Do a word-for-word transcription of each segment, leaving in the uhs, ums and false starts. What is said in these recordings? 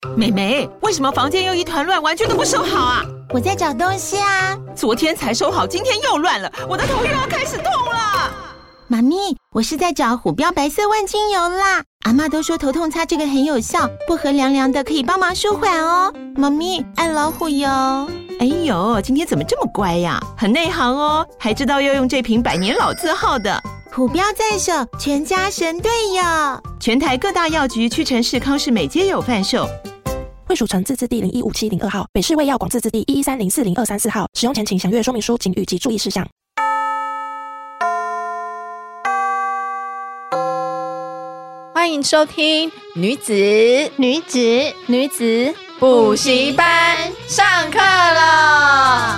妹妹，为什么房间又一团乱，完全都不收好啊？ 我在找东西啊。 昨天才收好，今天又乱了，我的头又要开始痛了。 妈咪，我是在找虎标白色万金油啦。阿嬷都说头痛擦这个很有效，薄荷凉凉的，可以帮忙舒缓哦。妈咪，爱老虎油。 哎呦，今天怎么这么乖呀？很内行哦，还知道要用这瓶百年老字号的。 虎标在手，全家神队友。 全台各大药局、屈臣氏、康士美皆有贩售。 惠蜀城自治地零一五七零二号，北市卫药广自治地一一三零四零二三四号。使用前请详阅说明书、警语及注意事项。 欢迎收听女子女子女子补习班上课了。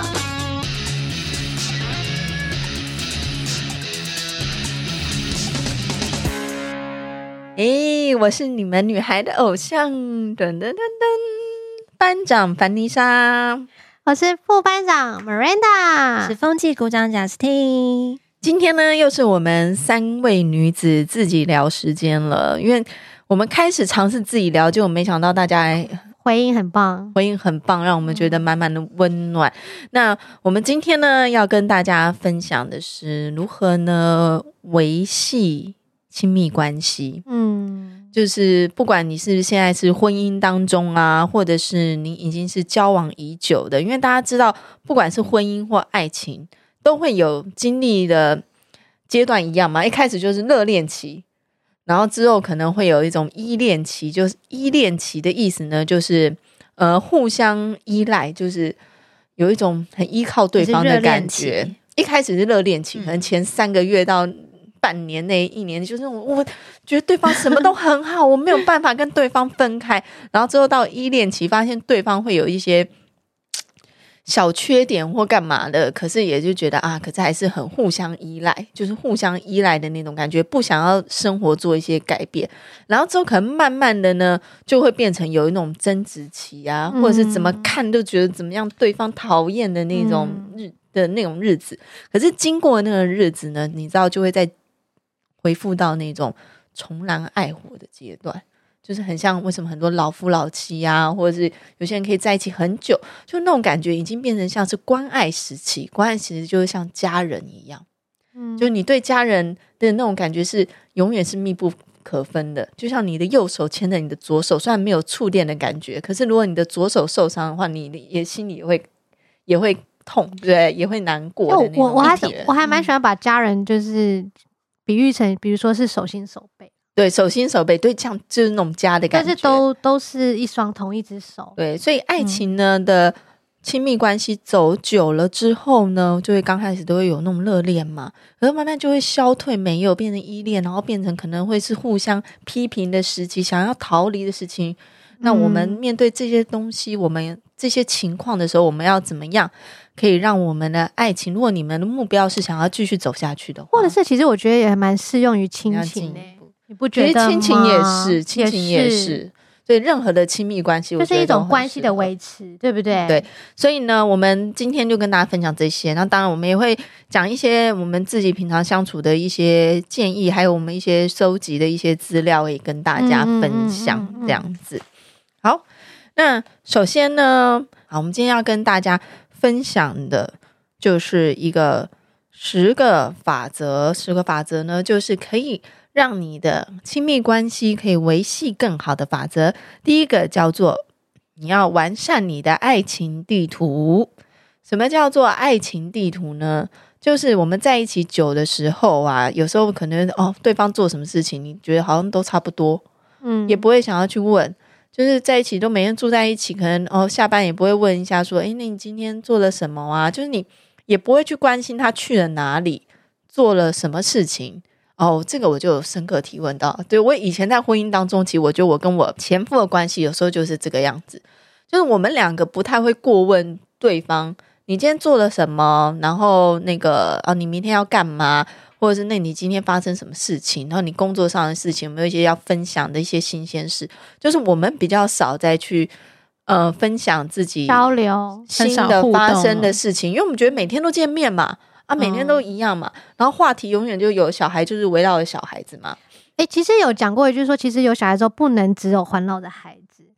诶，我是你们女孩的偶像，噔噔噔噔，班长凡妮莎， 我是副班长 Miranda， 是风纪股长贾斯汀。 今天呢，又是我们三位女子自己聊时间了，因为我们开始尝试自己聊，结果没想到大家回应很棒， 回应很棒，让我们觉得满满的温暖。嗯、那我们今天呢，要跟大家分享的是如何呢维系亲密关系。嗯，就是不管你是现在是婚姻当中啊，或者是你已经是交往已久的，因为大家知道，不管是婚姻或爱情，都会有经历的阶段一样嘛。一开始就是热恋期，然后之后可能会有一种依恋期。就是依恋期的意思呢，就是呃互相依赖，就是有一种很依靠对方的感觉。一开始是热恋期，可能前三个月到半年内一年，就是我觉得对方什么都很好，我没有办法跟对方分开。然后之后到依恋期，发现对方会有一些小缺点或干嘛的，可是也就觉得啊，可是还是很互相依赖，就是互相依赖的那种感觉，不想要生活做一些改变。然后之后可能慢慢的呢，就会变成有一种争执期啊，或者是怎么看都觉得怎么样对方讨厌的那种日、嗯、的那种日子。可是经过那个日子呢，你知道就会再恢复到那种重燃爱火的阶段。就是很像为什么很多老夫老妻啊，或者是有些人可以在一起很久，就那种感觉已经变成像是关爱时期。关爱其实就是像家人一样，嗯，就你对家人的那种感觉是永远是密不可分的。就像你的右手牵着你的左手，虽然没有触电的感觉，可是如果你的左手受伤的话，你也心里也会也会痛，对，也会难过的那种。 我我还我还蛮喜欢把家人就是比喻成，比如说是手心手背。 对，手心手背，对，像就是那种家的感觉， 但是都都是一双同一只手。 对，所以爱情呢、嗯、的亲密关系走久了之后呢，就会刚开始都会有那种热恋嘛，可是慢慢就会消退，没有变成依恋，然后变成可能会是互相批评的时期，想要逃离的事情。那我们面对这些东西，我们这些情况的时候，我们要怎么样可以让我们的爱情，如果你们的目标是想要继续走下去的话， 或者是其实我觉得也蛮适用于亲情、欸你不觉得吗？ 亲情也是，亲情也是，所以任何的亲密关系， 就是一种关系的维持，对不对？ 对，所以呢，我们今天就跟大家分享这些。那当然，我们也会讲一些我们自己平常相处的一些建议，还有我们一些收集的一些资料，也跟大家分享这样子。好，那首先呢，好，我们今天要跟大家分享的就是一个十个法则。十个法则呢，就是可以让你的亲密关系可以维系更好的法则。第一个叫做你要完善你的爱情地图。什么叫做爱情地图呢？就是我们在一起久的时候啊，有时候可能哦，对方做什么事情你觉得好像都差不多，嗯，也不会想要去问，就是在一起都每天住在一起，可能哦下班也不会问一下说，诶，那你今天做了什么啊？就是你也不会去关心他去了哪里，做了什么事情。哦，这个我就有深刻体问到。对，我以前在婚姻当中，其实我觉得我跟我前夫的关系有时候就是这个样子，就是我们两个不太会过问对方你今天做了什么，然后那个啊，你明天要干嘛，或者是那你今天发生什么事情，然后你工作上的事情有没有一些要分享的一些新鲜事，就是我们比较少再去呃分享自己交流新的发生的事情，因为我们觉得每天都见面嘛，啊，每天都一样嘛，嗯、然后话题永远就有小孩，就是围绕着小孩子嘛。 哎，其实有讲过一句说，其实有小孩之后不能只有环绕着孩子，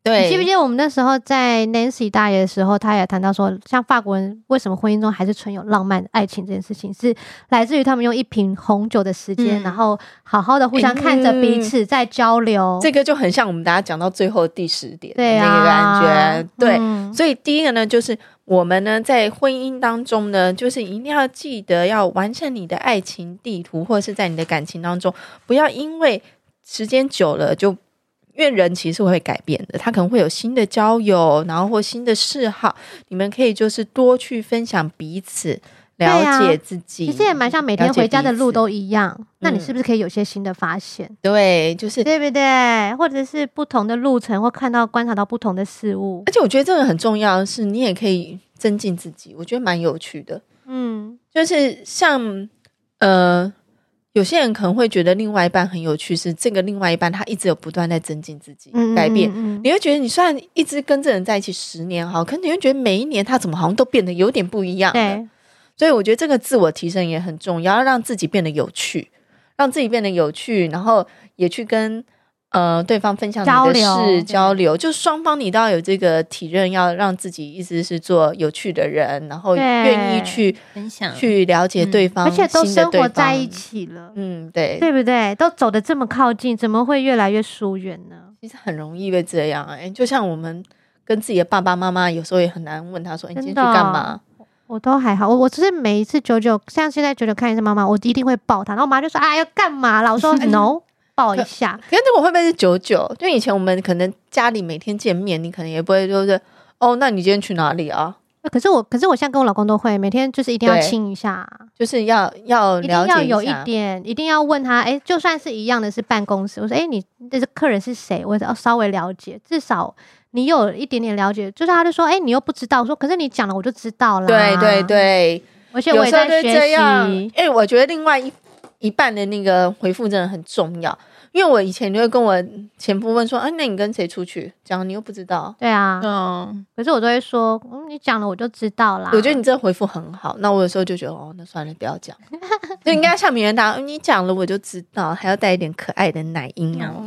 对， 你记不记得我们那时候在 Nancy 大爷的时候，他也谈到说，像法国人为什么婚姻中还是存有浪漫爱情这件事情，是来自于他们用一瓶红酒的时间、嗯、然后好好的互相看着彼此在交流、 嗯、这个就很像我们大家讲到最后第十点对、啊、 那个感觉对、 嗯、 所以第一个呢就是我们呢在婚姻当中呢，就是一定要记得要完成你的爱情地图，或者是在你的感情当中，不要因为时间久了就，因为人其实会改变的，他可能会有新的交友，然后或新的嗜好，你们可以就是多去分享彼此，了解自己、 啊、其实也蛮像每天回家的路都一样，那你是不是可以有些新的发现、嗯、 对，就是对不对，或者是不同的路程，或看到观察到不同的事物。 而且我觉得这个很重要的是你也可以增进自己，我觉得蛮有趣的。嗯，就是像呃有些人可能会觉得另外一半很有趣，是这个另外一半他一直有不断在增进自己、嗯、改变、嗯嗯、你会觉得你虽然一直跟这人在一起十年好，可是你会觉得每一年他怎么好像都变得有点不一样了。对，所以我觉得这个自我提升也很重要，要让自己变得有趣，让自己变得有趣，然后也去跟呃对方分享你的事，交流，就是双方你都要有这个体认，要让自己一直是做有趣的人，然后愿意去分享， 去了解对方、 嗯、而且都生活在一起了， 嗯，对， 对不对？都走得这么靠近，怎么会越来越疏远呢？ 其实很容易会这样、欸、就像我们跟自己的爸爸妈妈有时候也很难问他说、欸、你今天去干嘛？ 我都还好，我我只是每一次九九，像现在九九看一次妈妈，我一定会抱她，然后我妈就说啊要干嘛啦？我说 no， 抱一下。 可是我会不会是九九？就以前我们可能家里每天见面，你可能也不会就是哦，那你今天去哪里啊？ 可是我，可是我现在跟我老公都会每天就是一定要亲一下， 就是要要了解一下， 一定要有一点，一定要问他，哎，就算是一样的是办公室，我说哎，你这是客人是谁？我要稍微了解，至少。你有一点点了解，就是他就说，哎、欸，你又不知道，我说可是你讲了我就知道啦。 对对对， 而且我也在学习。 因为我觉得另外一一半的那个回复真的很重要，因为我以前就会跟我前夫问说，啊，那你跟谁出去？讲你又不知道。 对啊，嗯，可是我都会说，嗯，你讲了我就知道啦。 我觉得你这个回复很好，那我有时候就觉得，哦，那算了，不要讲，就应该像名人答，你讲了我就知道，还要带一点可爱的奶音啊。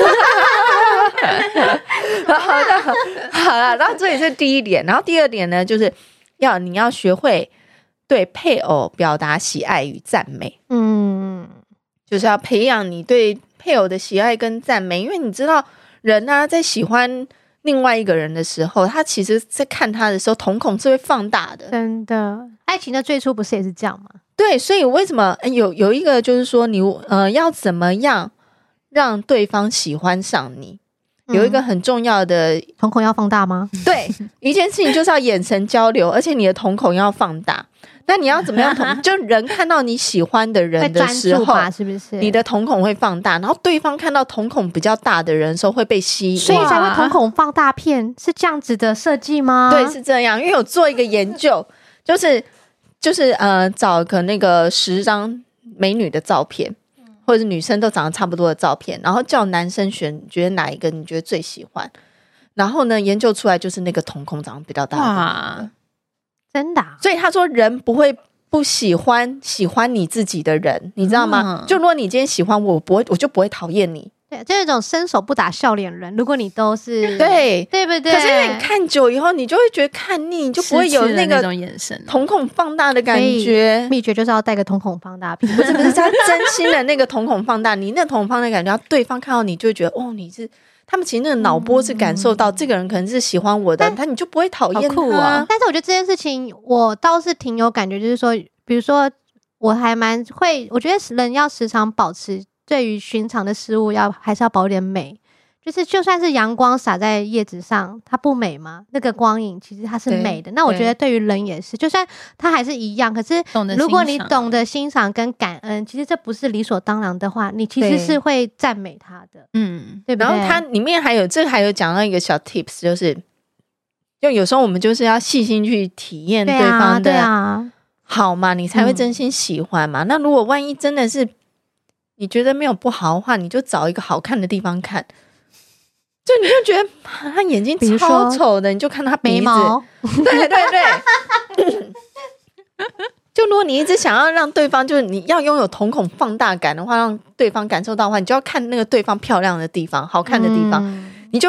好的，好了，然后这也是第一点，然后第二点呢，就是要你要学会对配偶表达喜爱与赞美，嗯，就是要培养你对配偶的喜爱跟赞美，因为你知道人啊，在喜欢另外一个人的时候，他其实在看他的时候，瞳孔是会放大的， 真的，爱情的最初不是也是这样吗？ 对，所以为什么有有一个就是说你呃要怎么样让对方喜欢上你？有一个很重要的、嗯、 瞳孔要放大吗？ 对，一件事情就是要眼神交流，而且你的瞳孔要放大。那你要怎么样瞳？就人看到你喜欢的人的时候， 是不是？ 你的瞳孔会放大，然后对方看到瞳孔比较大的人的时候会被吸引， 所以才会瞳孔放大片，是这样子的设计吗？ 对，是这样。因为有做一个研究，就是就是呃，找个那个十张美女的照片。或者是女生都长得差不多的照片，然后叫男生选，觉得哪一个你觉得最喜欢，然后呢研究出来就是那个瞳孔长得比较大的。哇， 真的、啊？ 所以他说人不会不喜欢喜欢你自己的人，你知道吗？嗯、就如果你今天喜欢我，我不会，我就不会讨厌你。 对，就是一种伸手不打笑脸人。如果你都是对对不对？ 可是因为你看久以后，你就会觉得看腻，你就不会有那个种眼神、 瞳孔放大的感觉。 秘诀就是要带个瞳孔放大片， 不是不是，他真心的那个瞳孔放大，你那瞳孔放大的感觉，然后对方看到你就会觉得哦，你是他们其实那个脑波是感受到、嗯、这个人可能是喜欢我的，他你就不会讨厌他。 酷啊！但是我觉得这件事情我倒是挺有感觉，就是说，比如说我还蛮会，我觉得人要时常保持。对于寻常的事物要还是要保点美，就是就算是阳光洒在叶子上，它不美吗？那个光影其实它是美的。那我觉得对于人也是，就算它还是一样，可是如果你懂得欣赏跟感恩，其实这不是理所当然的话，你其实是会赞美它的。嗯，对不对？ 然后它里面还有这还有讲到一个小 tips， 就是就有时候我们就是要细心去体验对方的好嘛，你才会真心喜欢嘛。嗯、那如果万一真的是你觉得没有不好的话，你就找一个好看的地方看，就你就觉得他眼睛超丑的，你就看他鼻子， 眉毛对对对。就如果你一直想要让对方，就是你要拥有瞳孔放大感的话，让对方感受到的话，你就要看那个对方漂亮的地方、好看的地方，嗯、你就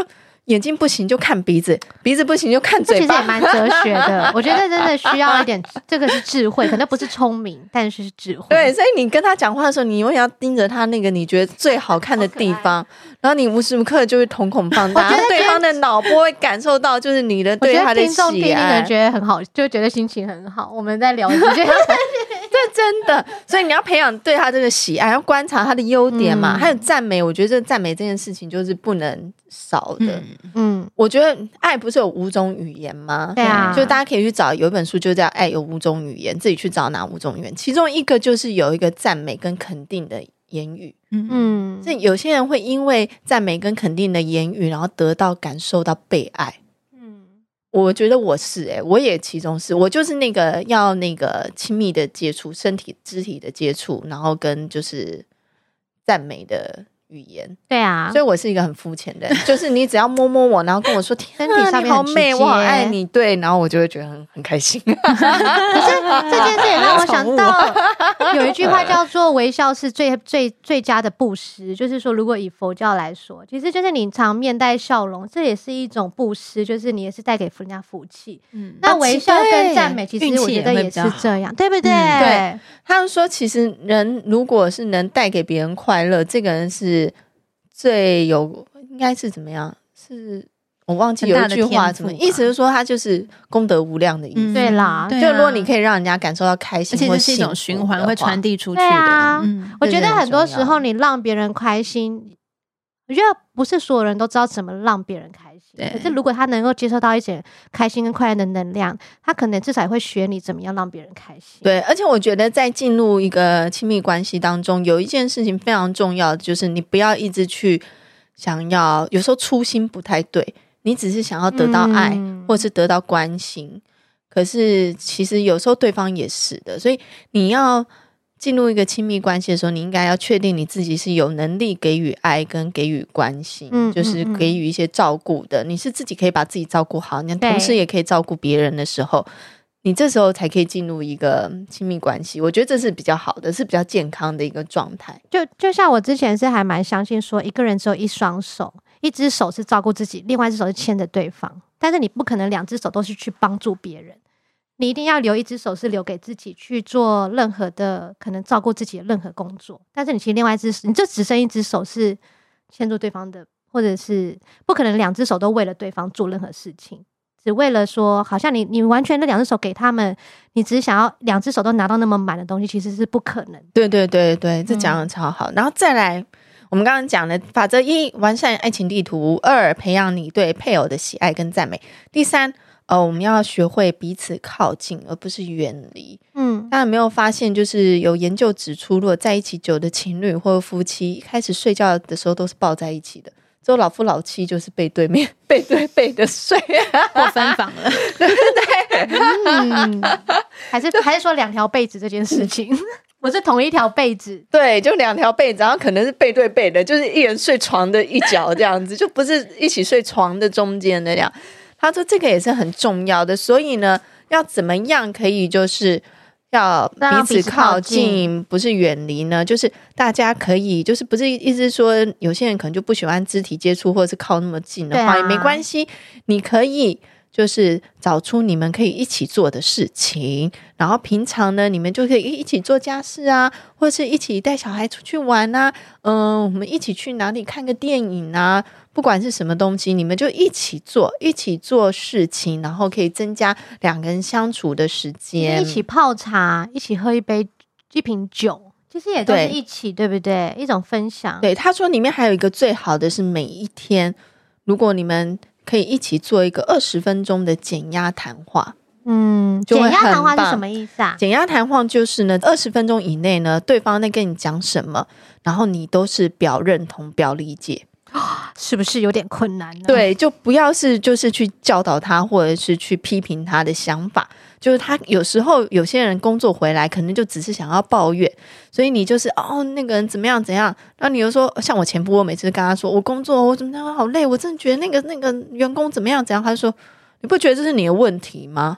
眼睛不行就看鼻子，鼻子不行就看嘴巴， 其实也蛮哲学的。我觉得真的需要一点，这个是智慧，可能不是聪明，但是是智慧。 对，所以你跟他讲话的时候，你永远要盯着他那个你觉得最好看的地方，然后你无时无刻就会瞳孔放大，对方的脑波会感受到就是你的对他的喜爱。我觉得听众听听人觉得很好，就觉得心情很好。我们在聊这件事， 对，真的。所以你要培养对他这个喜爱，要观察他的优点嘛，嗯、还有赞美。我觉得这赞美这件事情就是不能少的。嗯嗯，我觉得爱不是有五种语言吗？ 对啊， 就大家可以去找，有一本书就叫《爱有五种语言》，自己去找哪五种语言。其中一个就是有一个赞美跟肯定的言语。嗯，所以有些人会因为赞美跟肯定的言语，然后得到感受到被爱。嗯，我觉得我是哎、欸，我也其中是，我就是那个要那个亲密的接触，身体肢体的接触，然后跟就是赞美的语言。 对啊， 所以我是一个很肤浅的人，就是你只要摸摸我，然后跟我说天啊你好美，我好爱你，对，然后我就会觉得很很开心。可是这件事也让我想到有一句话叫做微笑是最最最佳的布施，就是说如果以佛教来说，其实就是你常面带笑容，这也是一种布施，就是你也是带给人家福气。嗯，那微笑跟赞美其实我觉得也是这样，对不对？ 嗯、对，他们说其实人如果是能带给别人快乐，这个人是最有应该是怎么样？是我忘记有一句话什么意思，是说他就是功德无量的意思。 嗯、对啦， 就如果你可以让人家感受到开心， 而且是一种循环会传递出去的。 对啊，嗯、我觉得很多时候你让别人开心，我觉得不是所有人都知道怎么让别人开心。可是如果他能够接受到一点开心跟快乐的能量，他可能至少会学你怎么样让别人开心。 对，而且我觉得在进入一个亲密关系当中，有一件事情非常重要的，就是你不要一直去想要，有时候初心不太对，你只是想要得到爱、嗯、或是得到关心，可是其实有时候对方也是的，所以你要进入一个亲密关系的时候，你应该要确定你自己是有能力给予爱跟给予关心、嗯、就是给予一些照顾的、嗯、你是自己可以把自己照顾好，你同时也可以照顾别人的时候，你这时候才可以进入一个亲密关系。我觉得这是比较好的，是比较健康的一个状态。 就就像我之前是还蛮相信说，一个人只有一双手，一只手是照顾自己，另外一只手是牵着对方，但是你不可能两只手都是去帮助别人，你一定要留一只手是留给自己去做任何的可能照顾自己的任何工作，但是你其实另外一只你就只剩一只手是牵住对方的，或者是不可能两只手都为了对方做任何事情，只为了说好像你你完全的两只手给他们，你只是想要两只手都拿到那么满的东西，其实是不可能。 对对对对，这讲得超好、嗯、然后再来我们刚刚讲的法则一，完善爱情地图；二，培养你对配偶的喜爱跟赞美；第三，呃，我们要学会彼此靠近，而不是远离。嗯，大家有没有发现，就是有研究指出，如果在一起久的情侣或者夫妻，一开始睡觉的时候都是抱在一起的，只有老夫老妻就是背对面、背对背的睡， 或分房了， 对不对？ 嗯，还是还是说两条被子这件事情。不是同一条被子， 对，就两条被子，然后可能是背对背的，就是一人睡床的一角这样子，就不是一起睡床的中间的这样。他说这个也是很重要的，所以呢，要怎么样可以就是要彼此靠近，不是远离呢？就是大家可以，就是不是一直说有些人可能就不喜欢肢体接触，或者是靠那么近的话、啊、也没关系，你可以。就是找出你们可以一起做的事情，然后平常呢你们就可以一起做家事啊，或者是一起带小孩出去玩啊，嗯、呃，我们一起去哪里看个电影啊，不管是什么东西你们就一起做一起做事情，然后可以增加两个人相处的时间， 一起泡茶，一起喝一杯一瓶酒，其实也都是一起， 对, 对不对？一种分享。 对，他说里面还有一个最好的是每一天如果你们可以一起做一个二十分钟的减压谈话。 嗯，减压谈话是什么意思啊？ 减压谈话就是呢，二十分钟以内呢，对方在跟你讲什么，然后你都是表认同、表理解， 是不是有点困难呢？ 对，就不要是就是去教导他，或者是去批评他的想法。就是他有时候有些人工作回来可能就只是想要抱怨，所以你就是哦那个人怎么样怎样，然后你又说像我前夫，我每次跟他说我工作我怎么样好累，我真的觉得那个那个员工怎么样怎样，他就说你不觉得这是你的问题吗？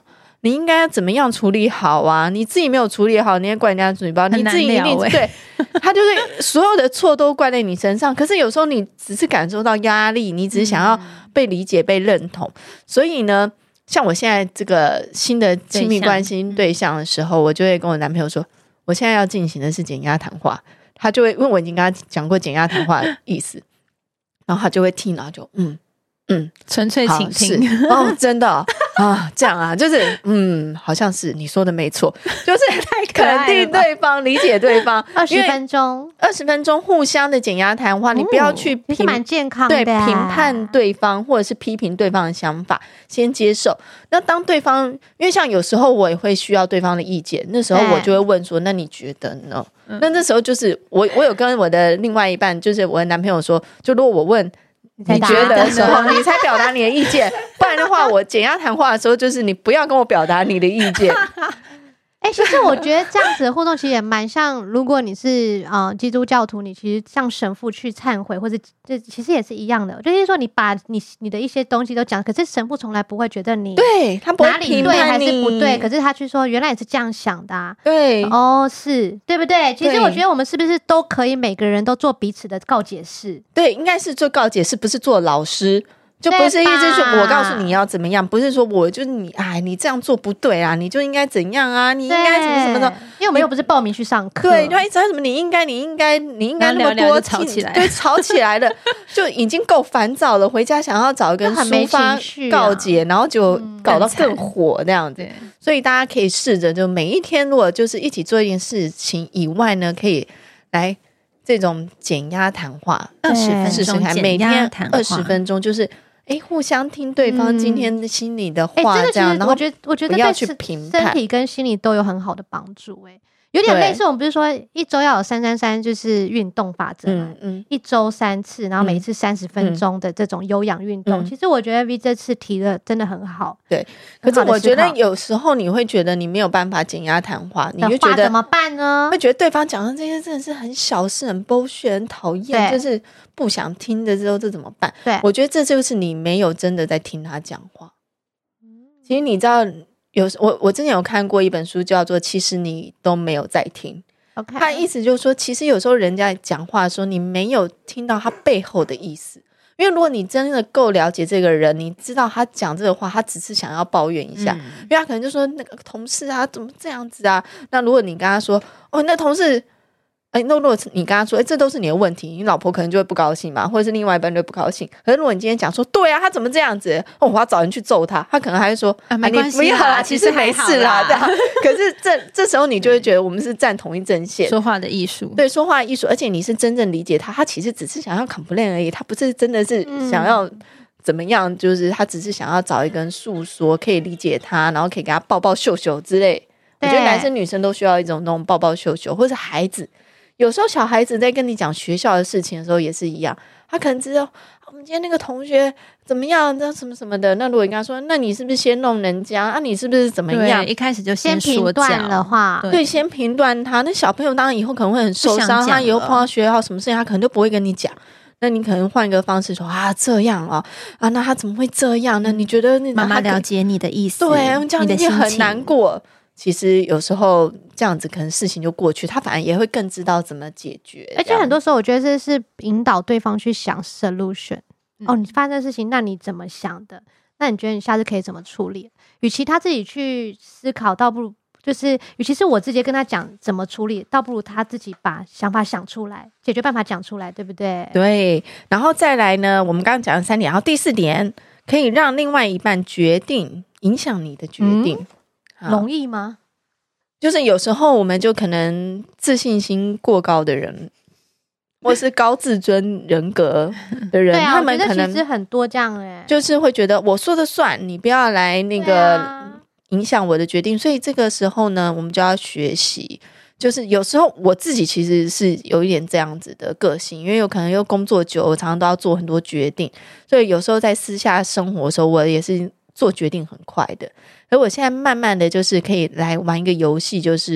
你应该要怎么样处理好啊？你自己没有处理好，你也怪人家嘴巴，你自己一定、欸、对，他就是所有的错都怪在你身上。可是有时候你只是感受到压力，你只是想要被理解、被认同。所以呢，像我现在这个新的亲密关系对象的时候，我就会跟我男朋友说，我现在要进行的是减压谈话。他就会，因为我已经跟他讲过减压谈话的意思，然后他就会听，然后就嗯。嗯， 纯粹倾听哦，真的哦啊，这样啊，就是嗯，好像是你说的没错，就是肯定对方，理解对方。 二十分钟， 二十分钟互相的减压谈话，你不要去评， 蛮健康的， 对，评判对方或者是批评对方的想法，先接受。那当对方，因为像有时候我也会需要对方的意见，那时候我就会问说：“那你觉得呢？”嗯、那那时候就是我，我有跟我的另外一半，就是我的男朋友说，就如果我问。你觉得的时候你才表达你的意见，不然的话我减压谈话的时候就是你不要跟我表达你的意见。 哎、欸，其实我觉得这样子的互动其实也蛮像，如果你是呃基督教徒，你其实向神父去忏悔，或者这其实也是一样的。就是说你把你你的一些东西都讲，可是神父从来不会觉得你对他不会哪里对还是不对，可是他去说原来你是这样想的、啊， 对哦，是对不对？其实我觉得我们是不是都可以每个人都做彼此的告解室？ 对，应该是做告解室，不是做老师。就不是一直说我告诉你要怎么样，不是说我就是你，哎，你这样做不对啊，你就应该怎样啊，你应该什么什么的， 因为我们又不是报名去上课， 对，就一直什么你应该，你应该，你应该那么多， 聊聊就吵起来， 对，吵起来了，就已经够烦躁了，回家想要找一个人抒发告解，然后就搞到更火这样子。嗯、所以大家可以试着，就每一天如果就是一起做一件事情以外呢，可以来这种减压谈话， 二十分钟， 每天二十分钟，就是。哎，互相听对方今天的心里的话，这样，然后我觉得，我觉得不要去评判， 身体跟心理都有很好的帮助。哎，有点类似我们不是说一周要有三三三，就是运动法则嘛，嗯嗯，一周三次，然后每一次三十分钟的这种有氧运动。嗯、其实我觉得 V 这次提的真的很好， 对。可是我觉得有时候你会觉得你没有办法减压谈话，你就觉得怎么办呢？ 会觉得对方讲的这些真的是很小事、很 bullshit、很讨厌，就是不想听的时候，这怎么办？ 对， 我觉得这就是你没有真的在听他讲话。其实你知道，有我我之前有看过一本书，叫做《其实你都没有在听》。 Okay. 他意思就是说，其实有时候人家讲话的时候，你没有听到他背后的意思。因为如果你真的够了解这个人，你知道他讲这个话，他只是想要抱怨一下，嗯、因为他可能就说那个同事啊，怎么这样子啊？那如果你跟他说，哦，那同事。哎，那如果你跟他说，哎，这都是你的问题，你老婆可能就会不高兴嘛，或者是另外一半就会不高兴。可是如果你今天讲说，对啊，他怎么这样子？哦，我要找人去揍他，他可能还会说， 啊，没关系啦， 啊、你不要啦，其实没事啦，这样。可是这这时候你就会觉得我们是站同一阵线， 说话的艺术， 对，说话的艺术，而且你是真正理解他，他其实只是想要 complain 而已，他不是真的是想要怎么样，嗯、就是他只是想要找一个人诉说，可以理解他，然后可以给他抱抱秀秀之类。我觉得男生女生都需要一种那种抱抱秀秀，或者是孩子。有时候小孩子在跟你讲学校的事情的时候也是一样，他可能知道我们今天那个同学怎么样，那什么什么的。那如果你跟他说，那你是不是先弄人家啊？你是不是怎么样？ 一开始就先评断的话， 对，先评断他。那小朋友当然以后可能会很受伤，他以后碰到学校什么事情，他可能就不会跟你讲。那你可能换一个方式说啊，这样哦啊，那他怎么会这样呢？你觉得那妈妈了解你的意思， 对，这样你很难过。其实有时候这样子可能事情就过去，他反而也会更知道怎么解决。 而且很多时候我觉得这是引导对方去想 solution、嗯、哦，你发生的事情，那你怎么想的？那你觉得你下次可以怎么处理？与其他自己去思考，倒不如就是与其是我直接跟他讲怎么处理，倒不如他自己把想法想出来，解决办法讲出来，对不对？ 对。然后再来呢，我们刚刚讲了三点，然后第四点可以让另外一半决定，影响你的决定。嗯容易吗？ 就是有时候我们就可能自信心过高的人，或是高自尊人格的人， 对啊、 他们可能其实很多这样哎、欸， 就是会觉得我说的算，你不要来那个影响我的决定。啊、所以这个时候呢，我们就要学习。就是有时候我自己其实是有一点这样子的个性，因为有可能又工作久，我常常都要做很多决定，所以有时候在私下生活的时候，我也是做决定很快的。而我现在慢慢的就是可以来玩一个游戏，就是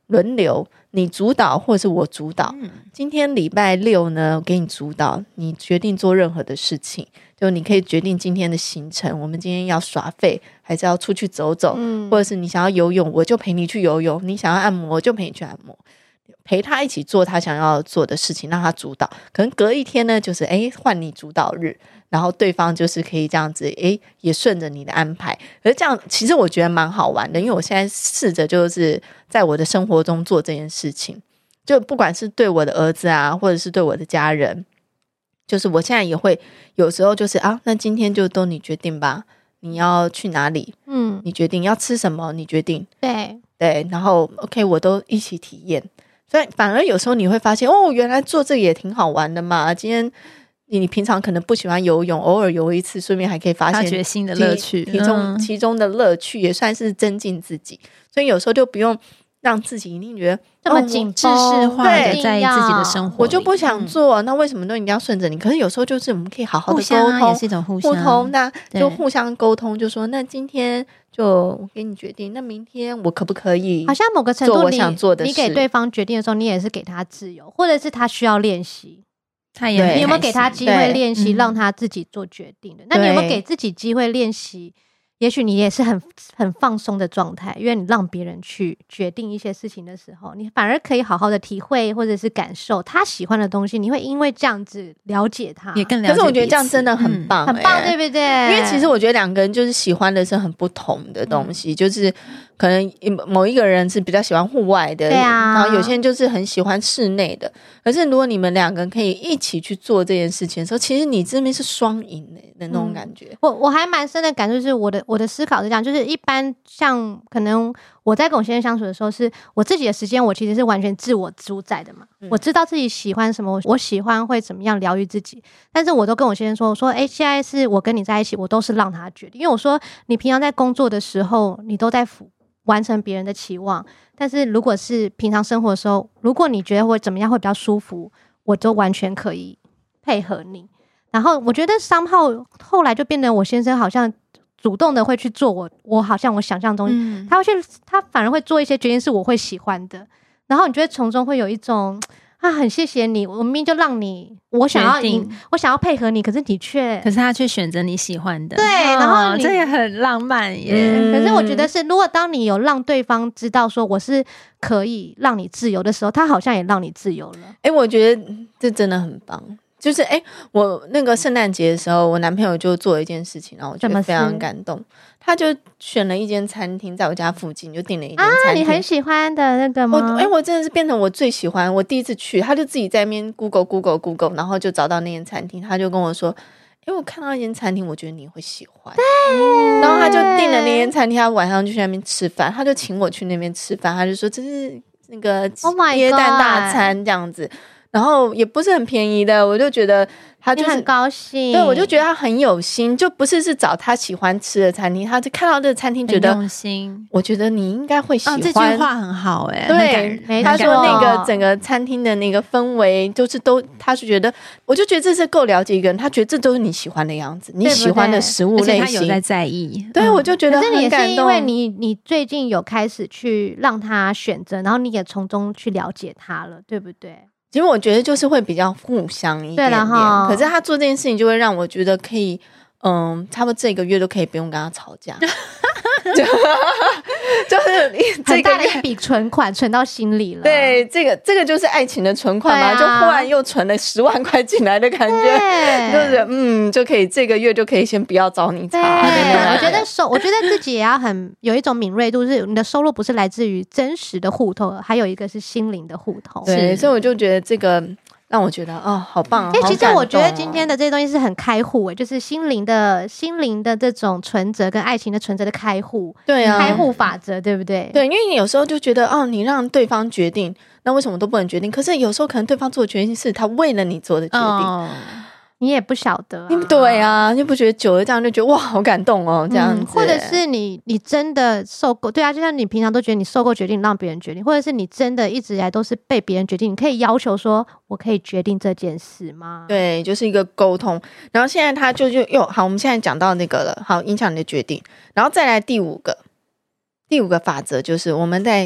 轮流，你主导或者是我主导、嗯、今天礼拜六呢我给你主导，你决定做任何的事情，就你可以决定今天的行程，我们今天要耍废还是要出去走走、嗯、或者是你想要游泳我就陪你去游泳，你想要按摩我就陪你去按摩，陪他一起做他想要做的事情，让他主导。可能隔一天呢就是诶换你主导日，然后对方就是可以这样子诶也顺着你的安排。可是这样其实我觉得蛮好玩的，因为我现在试着就是在我的生活中做这件事情，就不管是对我的儿子啊或者是对我的家人，就是我现在也会有时候就是啊那今天就都你决定吧，你要去哪里嗯，你决定要吃什么你决定， 对对，然后 OK 我都一起体验。所以反而有时候你会发现哦，原来做这个也挺好玩的嘛。今天你平常可能不喜欢游泳，偶尔游一次顺便还可以发现发掘新的乐趣， 其中、嗯、其中的乐趣也算是增进自己。所以有时候就不用让自己一定觉得这么紧制式化的在自己的生活， 我就不想做、嗯、那为什么都一定要顺着你？可是有时候就是我们可以好好的沟通， 互相也是一种互相互通，那就互相沟通，就说那今天就我给你决定，那明天我可不可以好像某个程度你做我想做的事， 你给对方决定的时候你也是给他自由，或者是他需要练习， 他也你有没有给他机会练习让他自己做决定的？那你有没有给自己机会练习？也许你也是很很放松的状态，因为你让别人去决定一些事情的时候，你反而可以好好的体会或者是感受他喜欢的东西，你会因为这样子了解他， 也更了解。 可是我觉得这样真的很棒、欸嗯、 很棒，对不对？ 因为其实我觉得两个人就是喜欢的是很不同的东西、嗯、就是可能某一个人是比较喜欢户外的， 对啊， 然后有些人就是很喜欢室内的。可是如果你们两个人可以一起去做这件事情的时候，其实你这边是双赢的那种感觉、嗯、 我我还蛮深的感受，是我的我的思考是这样，就是一般像可能我在跟我先生相处的时候，是我自己的时间我其实是完全自我主宰的嘛、嗯、我知道自己喜欢什么，我喜欢会怎么样疗愈自己，但是我都跟我先生说，我说诶现在是我跟你在一起，我都是让他决定，因为我说你平常在工作的时候你都在完成别人的期望，但是如果是平常生活的时候，如果你觉得会怎么样会比较舒服，我都完全可以配合你。然后我觉得somehow后来就变得我先生好像主动的会去做我我好像我想象中、嗯、他会去他反而会做一些决定是我会喜欢的，然后你觉得从中会有一种啊很谢谢你，我明明就让你我想要你我想要配合你，可是你却可是他却选择你喜欢的， 对、哦、然后这也很浪漫耶、 嗯、可是我觉得是如果当你有让对方知道说我是可以让你自由的时候，他好像也让你自由了。 诶，我觉得这真的很棒，就是哎，我那个圣诞节的时候，我男朋友就做了一件事情，然后我觉得非常感动。他就选了一间餐厅，在我家附近就订了一间餐厅。 啊，你很喜欢的那个吗？ 我哎，我真的是变成我最喜欢。我第一次去，他就自己在那边 Google Google Google， 然后就找到那间餐厅。他就跟我说：“哎，我看到一间餐厅，我觉得你会喜欢。”对。然后他就订了那间餐厅，他晚上就去那边吃饭，他就请我去那边吃饭。他就说：“这是那个耶诞大餐这样子。”然后也不是很便宜的，我就觉得他就是很高兴， 对，我就觉得他很有心，就不是是找他喜欢吃的餐厅，他就看到这个餐厅觉得用心， 我觉得你应该会喜欢、 哦、这句话很好哎、 欸，对，他说那个整个餐厅的那个氛围就是都，他是觉得，我就觉得这是够了解一个人，他觉得这都是你喜欢的样子，你喜欢的食物类型， 而且他有在在意， 对、嗯、我就觉得很感动。 可是你也是因为你你最近有开始去让他选择，然后你也从中去了解他了，对不对？ 其实我觉得就是会比较互相一点点，可是他做这件事情就会让我觉得可以，嗯，差不多这个月都可以不用跟他吵架，就就是很大的一笔存款存到心里了。 对，这个这个就是爱情的存款嘛、啊，就忽然又存了十万块进来的感觉，就是嗯，就可以这个月就可以先不要找你吵。 对，我觉得收，我觉得自己也要很有一种敏锐度，是你的收入不是来自于真实的户头，还有一个是心灵的户头。 对，所以我就觉得这个。让我觉得哦，好棒啊！ 因为其实我觉得今天的这些东西是很开户诶，就是心灵的心灵的这种存折跟爱情的存折的开户， 对啊， 开户法则，对不对？ 对，因为你有时候就觉得哦，你让对方决定，那为什么都不能决定？可是有时候可能对方做的决定是他为了你做的决定。哦， 你也不晓得、啊， 对啊，你不觉得久了这样就觉得哇，好感动哦，这样子、嗯， 或者是你你真的受够，对啊，就像你平常都觉得你受够决定让别人决定，或者是你真的一直以来都是被别人决定，你可以要求说，我可以决定这件事吗？ 对，就是一个沟通。然后现在他就就又好，我们现在讲到那个了，好，影响你的决定，然后再来第五个，第五个法则就是我们在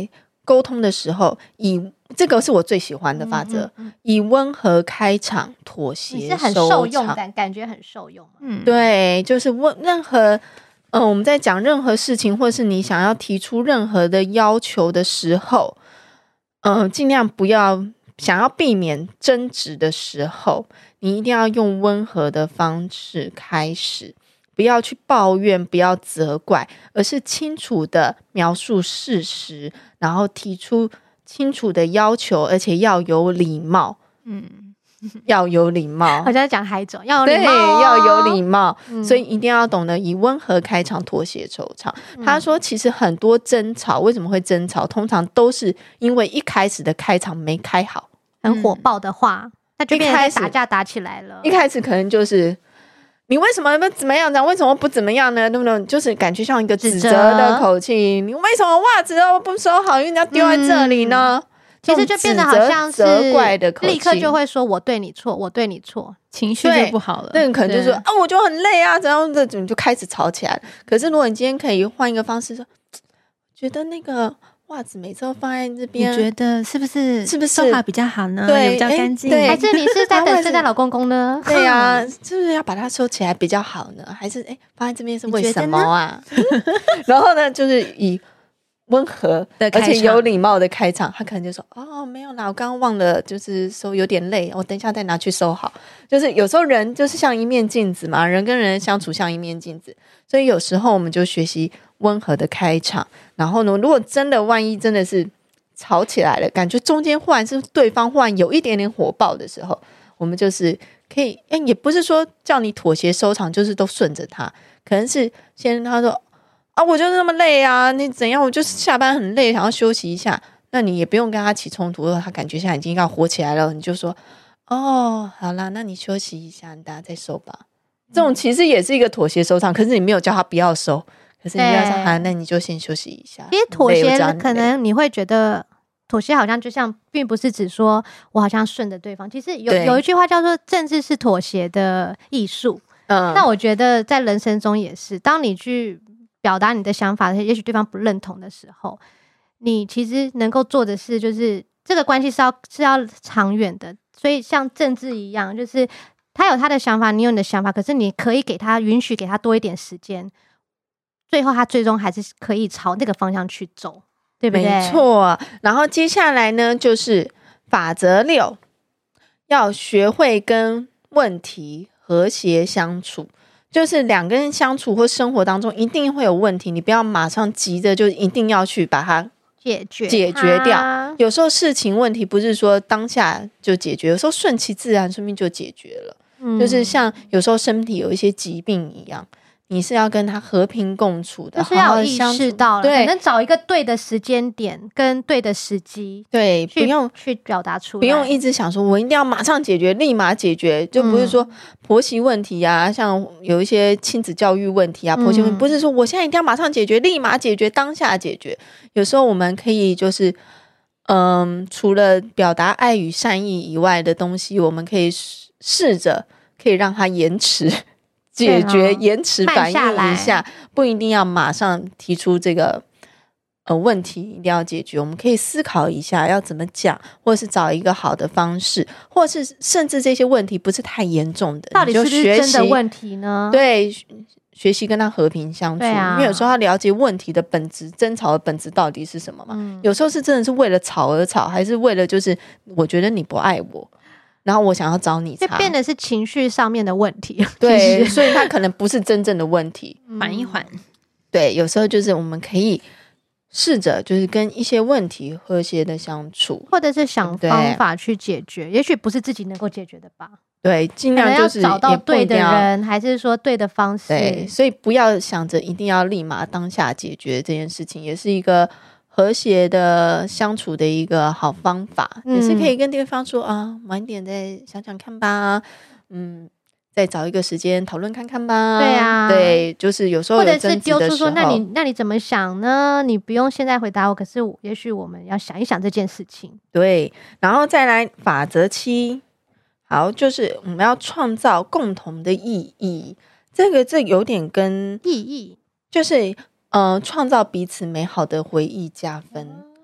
沟通的时候，以这个是我最喜欢的法则，嗯嗯嗯以温和开场，妥协收场。 你是很受用感，感觉很受用。 嗯， 对，就是问任何，呃，我们在讲任何事情，或是你想要提出任何的要求的时候，嗯、呃，尽量不要想要避免争执的时候，你一定要用温和的方式开始。不要去抱怨，不要责怪，而是清楚的描述事实，然后提出清楚的要求，而且要有礼貌。嗯，要有礼貌， 好像在讲海总，要有礼貌、哦， 对，要有礼貌、 嗯。 所以一定要懂得以温和开场，妥协收场。嗯、他说，其实很多争吵为什么会争吵，通常都是因为一开始的开场没开好， 很火爆的话，那、嗯、就变成打架打起来了。 一开始可能就是。你为什么不怎么样呢？为什么不怎么样呢？对不对？就是感觉像一个指责的口气。你为什么袜子都不收好，因为你要丢在这里呢？嗯、 其实就变得好像是责怪的口气， 立刻就会说我对你错，我对你错， 情绪就不好了。 那可能就说啊，我就很累啊，怎样的，你就开始吵起来。可是如果你今天可以换一个方式说，觉得那个。袜子每次都放在这边， 你觉得是不是是不是收好比较好呢？ 对， 比较干净， 还是你是在等圣诞老公公呢？ 对呀、啊，是不是要把它收起来比较好呢？还是哎，放在这边是为什么啊？然后呢，就是以温和的而且有礼貌的开场，他可能就说：“哦，没有啦，我刚刚忘了，就是收有点累，我等一下再拿去收好。”就是有时候人就是像一面镜子嘛，人跟人相处像一面镜子，所以有时候我们就学习温和的开场。然后呢，如果真的万一真的是吵起来了，感觉中间忽然是对方忽然有一点点火爆的时候，我们就是可以，哎，也不是说叫你妥协收场，就是都顺着他，可能是先他说啊，我就是那么累啊，你怎样？我就是下班很累，想要休息一下，那你也不用跟他起冲突，他感觉现在已经要火起来了，你就说哦，好啦，那你休息一下，你大家再收吧。这种其实也是一个妥协收场，可是你没有叫他不要收。可是你要说啊，那你就先休息一下。 其实妥协可能你会觉得妥协好像就像并不是指说我好像顺着对方，其实有有一句话叫做政治是妥协的艺术。嗯，那我觉得在人生中也是，当你去表达你的想法，也许对方不认同的时候，你其实能够做的事就是这个关系是要是要长远的。所以像政治一样，就是他有他的想法，你有你的想法，可是你可以给他允许给他多一点时间。最后他最终还是可以朝那个方向去走，对不对？ 没错。然后接下来呢，就是法则六，要学会跟问题和谐相处。就是两个人相处或生活当中一定会有问题，你不要马上急着就一定要去把它解决解决掉。有时候事情问题不是说当下就解决，有时候顺其自然说不定就解决了、嗯、就是像有时候身体有一些疾病一样，你是要跟他和平共处的， 就是要有意识到了， 对， 可能找一个对的时间点跟对的时机， 对，不用去表达出来， 不用一直想说我一定要马上解决，立马解决，就不是说婆媳问题啊、嗯、像有一些亲子教育问题啊，婆媳问题、嗯、不是说我现在一定要马上解决，立马解决，当下解决。有时候我们可以就是嗯，除了表达爱与善意以外的东西，我们可以试着可以让它延迟解决、哦、延迟反应一下，不一定要马上提出这个呃问题一定要解决，我们可以思考一下要怎么讲，或者是找一个好的方式，或者是甚至这些问题不是太严重的， 到底是不是真的问题呢？ 对，学习跟他和平相处、啊、因为有时候要了解问题的本质，争吵的本质到底是什么嘛、嗯、有时候是真的是为了吵而吵，还是为了就是我觉得你不爱我，然后我想要找你茬， 就变得是情绪上面的问题。 对，所以它可能不是真正的问题。 缓一缓。 对，有时候就是我们可以试着就是跟一些问题和谐的相处， 或者是想方法去解决，也许不是自己能够解决的吧。 对，尽量就是找到对的人，还是说对的方式。 对，所以不要想着一定要立马当下解决这件事情，也是一个和谐的相处的一个好方法、嗯、也是可以跟对方说啊，晚点再想想看吧，嗯，再找一个时间讨论看看吧。 对啊， 对，就是有时候有争执的时候，或者是丢出说那你那你怎么想呢？你不用现在回答我，可是也许我们要想一想这件事情。 对，然后再来法则七，好，就是我们要创造共同的意义。这个这有点跟意义就是呃，创造彼此美好的回忆加分、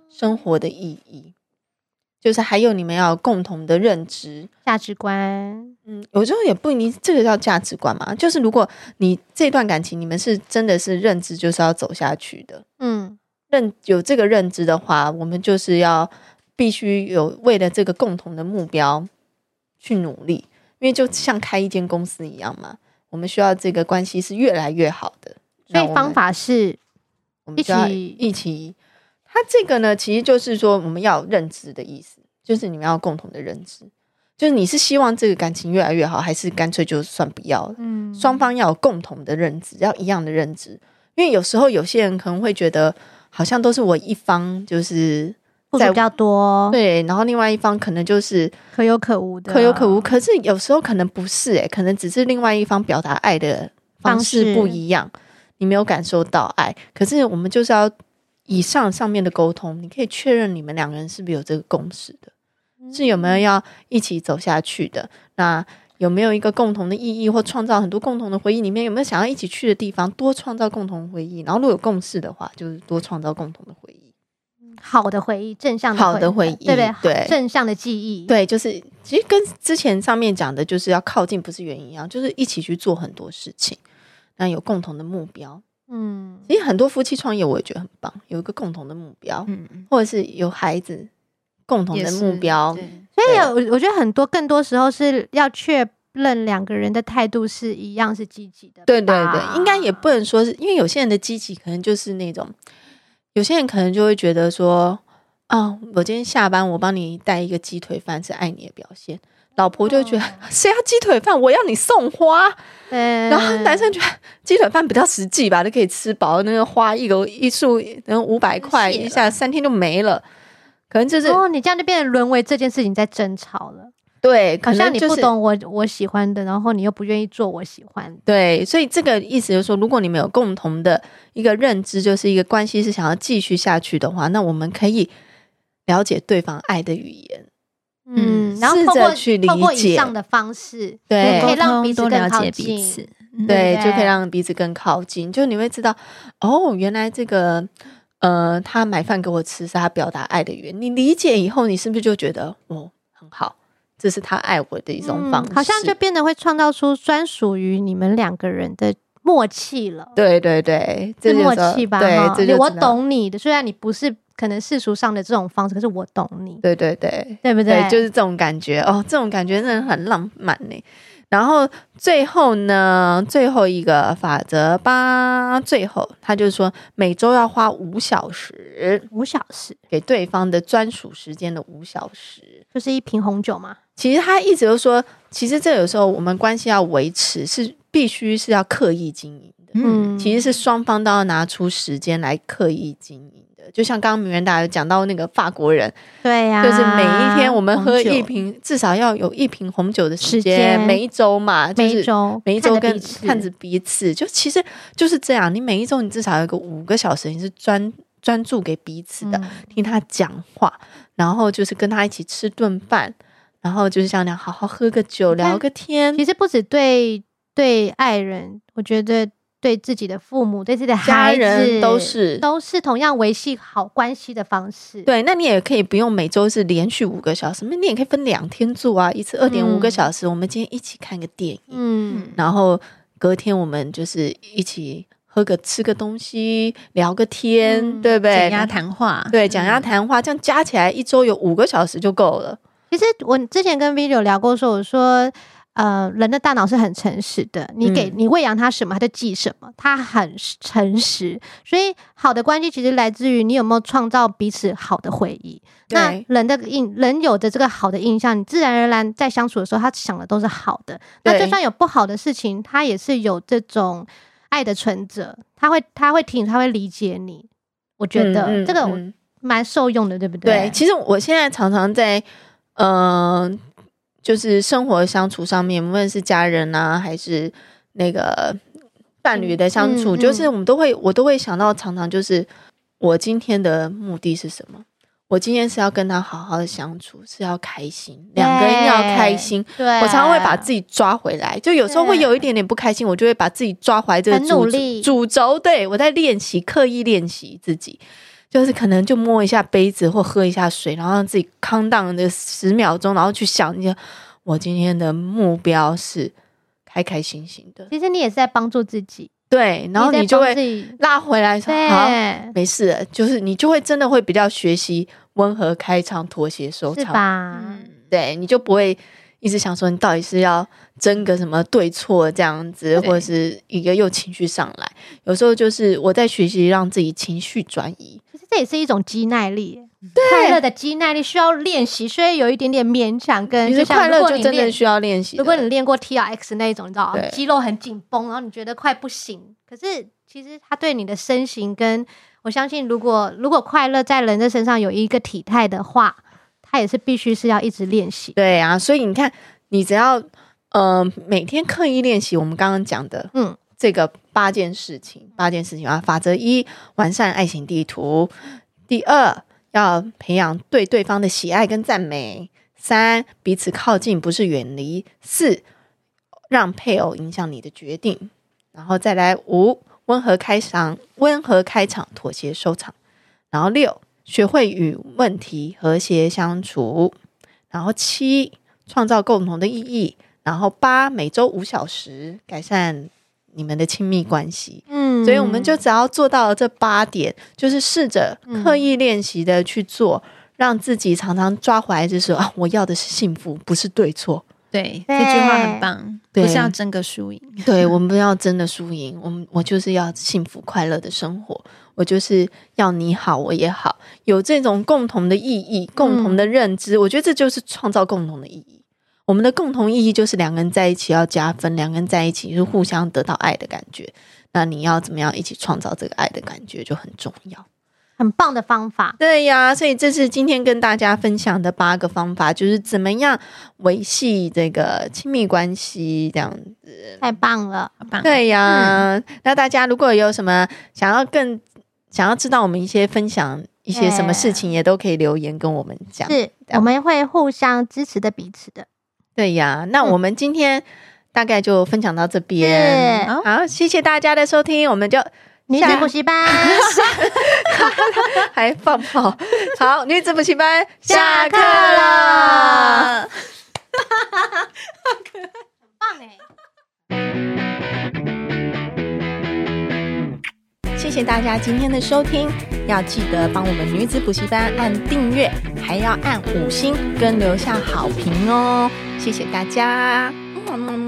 生活的意义，就是还有你们要有共同的认知价值观。 嗯，有时候也不一定这个叫价值观嘛，就是如果你这段感情你们是真的是认知就是要走下去的，嗯，认有这个认知的话，我们就是要必须有为了这个共同的目标去努力，因为就像开一间公司一样嘛，我们需要这个关系是越来越好的。 所以方法是我们就要一起，它这个呢其实就是说我们要有认知的意思，就是你们要有共同的认知，就是你是希望这个感情越来越好，还是干脆就算不要了，嗯，双方要有共同的认知，要一样的认知。因为有时候有些人可能会觉得好像都是我一方就是付出比较多， 对，然后另外一方可能就是可有可无的， 可有可无。可是有时候可能不是、欸、可能只是另外一方表达爱的方式不一样，你没有感受到爱。可是我们就是要以上上面的沟通，你可以确认你们两个人是不是有这个共识的，嗯、是有没有要一起走下去的，那有没有一个共同的意义，或创造很多共同的回忆，里面有没有想要一起去的地方，多创造共同回忆。然后如果有共识的话，就是多创造共同的回忆， 好的回忆，正向的回忆， 好的回忆， 对不对？ 对， 正向的记忆， 对，就是其实跟之前上面讲的就是要靠近不是远一样，就是一起去做很多事情，那有共同的目标。嗯，其实很多夫妻创业我也觉得很棒，有一个共同的目标，嗯，或者是有孩子共同的目标。 所以有我觉得很多更多时候是要确认两个人的态度是一样，是积极的。 对对对，应该也不能说是因为有些人的积极可能就是那种，有些人可能就会觉得说啊，我今天下班我帮你带一个鸡腿饭是爱你的表现，老婆就觉得谁、哦、要鸡腿饭，我要你送花。然后男生觉得鸡腿饭比较实际吧，就可以吃饱，那个花一个一束然后五百块一下三天就没了，可能就是哦，你这样就变成沦为这件事情在争吵了。 对，可能、就是、 好像你不懂我我喜欢的，然后你又不愿意做我喜欢的。 对，所以这个意思就是说，如果你们有共同的一个认知，就是一个关系是想要继续下去的话，那我们可以了解对方爱的语言。 嗯，然后透过去理解透过以上的方式，对，可以让彼此更靠近，彼此对，就可以让彼此更靠近。就你会知道，哦，原来这个呃，他买饭给我吃是他表达爱的语言。你理解以后，你是不是就觉得哦，很好，这是他爱我的一种方式？嗯、 好像就变得会创造出专属于你们两个人的默契了。 对对对， 是默契吧？ 对，这就我懂你的，虽然你不是。可能世俗上的这种方式，可是我懂你， 对对对， 对不对？ 对，就是这种感觉哦，这种感觉真的很浪漫呢。然后最后呢，最后一个法则吧，最后他就是说，每周要花五小时， 五小时给对方的专属时间的五小时， 就是一瓶红酒嘛。 其实他一直都说，其实这有时候我们关系要维持，是必须是要刻意经营的，嗯，其实是双方都要拿出时间来刻意经营。就像刚刚名人大有讲到那个法国人， 对呀、啊， 就是每一天我们喝一瓶，至少要有一瓶红酒的时间，每一周嘛，就是、 每一周每一周跟看着彼此，就其实就是这样。你每一周你至少有个五个小时，你是专专注给彼此的，嗯、听他讲话，然后就是跟他一起吃顿饭，然后就是像那样好好喝个酒，聊个天。 其实不止对对爱人，我觉得。对自己的父母，对自己的孩子， 家人都是都是同样维系好关系的方式。 对，那你也可以不用每周是连续五个小时，你也可以分两天做啊，一次二点五个小时、嗯。我们今天一起看个电影，嗯，然后隔天我们就是一起喝个吃个东西，聊个天，嗯、对不对？ 讲鸭谈话， 对，讲鸭谈话，这样加起来一周有五个小时就够了。 其实我之前跟 Video 聊过说，我说。呃，人的大脑是很诚实的，你给、嗯、你喂养他什么，他就记什么，他很诚实。所以好的关系其实来自于你有没有创造彼此好的回忆。那人的印人有的这个好的印象，你自然而然在相处的时候，他想的都是好的。那就算有不好的事情，他也是有这种爱的存折，他会他会听，他会理解你。我觉得这个蛮受用的，对不对？ 对，其实我现在常常在嗯。呃就是生活相处上面，无论是家人啊，还是那个伴侣的相处，嗯嗯、就是我们都会，我都会想到，常常就是我今天的目的是什么？我今天是要跟他好好的相处，是要开心，两个人要开心。对，我常常会把自己抓回来，就有时候会有一点点不开心，我就会把自己抓回来这个主主轴。对，我在练习，刻意练习自己。 就是可能就摸一下杯子或喝一下水，然后让自己calm down的十秒钟，然后去想你我今天的目标是开开心心的。 其实你也是在帮助自己， 对，然后你就会拉回来说好，没事了，就是你就会真的会比较学习温和开场，妥协收场， 是吧？ 嗯，对，你就不会一直想说你到底是要争个什么对错这样子，或者是一个又情绪上来。有时候就是我在学习让自己情绪转移， 其实这也是一种肌耐力，快乐的肌耐力需要练习，所以有一点点勉强跟。 其实快乐就真的需要练习。 如果你练过 T R X 那一种，你知道吗？肌肉很紧绷，然后你觉得快不行，可是其实它对你的身形跟我相信，如果如果快乐在人的身上有一个体态的话，它也是必须是要一直练习。 对啊，所以你看，你只要呃每天刻意练习，我们刚刚讲的，嗯，这个八件事情，八件事情啊。法则一，完善爱情地图；第二，要培养对对方的喜爱跟赞美；三，彼此靠近不是远离；四，让配偶影响你的决定；然后再来五，温和开场，温和开场，妥协收场；然后六，学会与问题和谐相处；然后七，创造共同的意义；然后八，每周五小时改善你们的亲密关系。嗯，所以我们就只要做到了这八点，就是试着刻意练习的去做，嗯，让自己常常抓回来，就是啊，我要的是幸福，不是对错。 对，这句话很棒，不是要争个输赢。 对，我们不要争的输赢，我们我就是要幸福快乐的生活，我就是要你好我也好，有这种共同的意义，共同的认知，嗯，我觉得这就是创造共同的意义。我们的共同意义就是两个人在一起要加分，两个人在一起就是互相得到爱的感觉，那你要怎么样一起创造这个爱的感觉就很重要。 很棒的方法。 对呀，所以这是今天跟大家分享的八个方法，就是怎么样维系这个亲密关系这样子。 太棒了，棒。 对呀，嗯，那大家如果有什么想要更想要知道我们一些分享一些什么事情，也都可以留言跟我们讲， 是我们会互相支持的彼此的。 对呀，那我们今天大概就分享到这边，嗯，好，谢谢大家的收听，我们就女子补习班还放炮，好，女子补习班下课了， 很棒哎！ 谢谢大家今天的收听，要记得帮我们女子补习班按订阅，还要按五星跟留下好评哦，谢谢大家。嗯